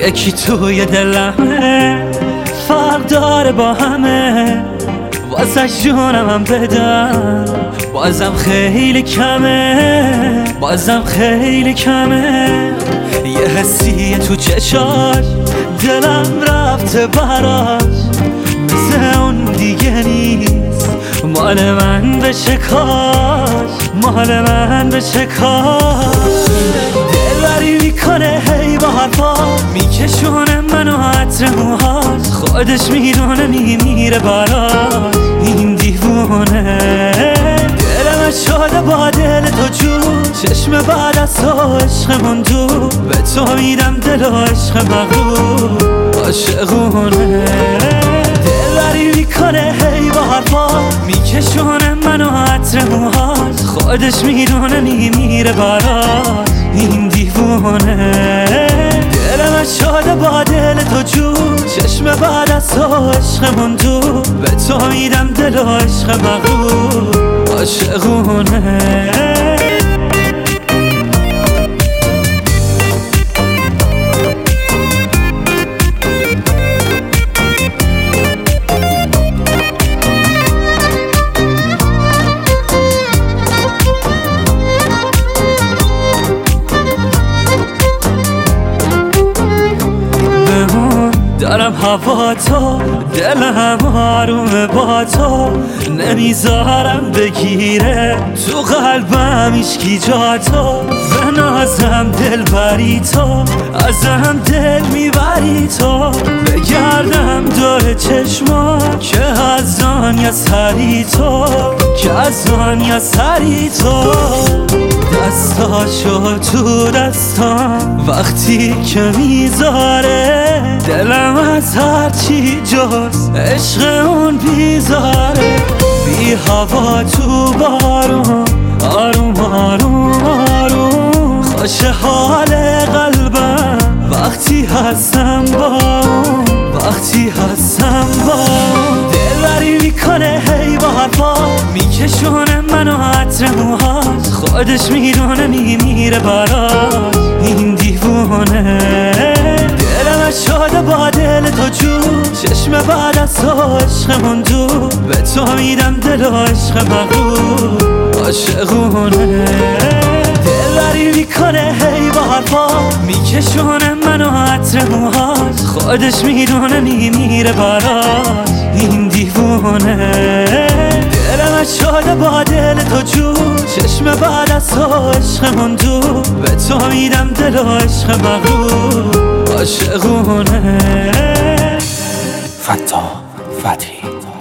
یکی توی دلمه، فرق داره با همه، واسه جونم هم بدم بازم خیلی کمه، بازم خیلی کمه. یه حسیه تو چشاش دلم رفته براش، مثل اون دیگه نیست، مال من بشه کاش، مال من بشه کاش. دلبری میکنه هی با حرفا، میکشونه منو عطر موهاش، خودش میدونه میمیره براش این دیوونه. دلم شده با دل تو جون، چشم بعد از تو عشقمون دور، به تو میدم دل و عشق مغرور عاشقونه. دلبری میکنه هی با حرفا، میکشونه منو عطر موهاش، خودش میدونه میمیره براش این دیوونه. دلم شده با دل تو جون، چشم بعد از تو عشقمون دور، به تو میدم دل و عشق مغرور عاشقونه. دارم هوا تو، دلم آرومه با تو، نمیذارم بگیره تو قلبم هیچکی جا تو. به نازم دل بری تو، ازم دل میبری تو، بگردم دور چشما که از دنیا سری تو، که از دنیا سری تو. دستاشو تو دستام وقتی که میذاره، دلم از هرچی جز عشق اون بیزاره. بی هوا تو بارون، آروم آروم آروم، خوش حال قلبم وقتی هستم با اون، وقتی هستم با اون. دلبری میکنه هی با حرفا، میکشونه منو عطر موهاش، خودش میدونه میمیره براش این دیوونه. دلم شده با دل تو جون، چشم بعد از تو عشقمون دور، به تو میدم دل و عشق مغرور عاشقونه. دلبری میکنه هی با حرفا، میکشونه منو عطر موهاش، خودش میدونه میمیره براش این دیوونه. دلم شده با دل تو جون، چشم بعد از تو عشقمون دور، به تو میدم دل و عشق مغرور عاشقونه. فتاح فتحی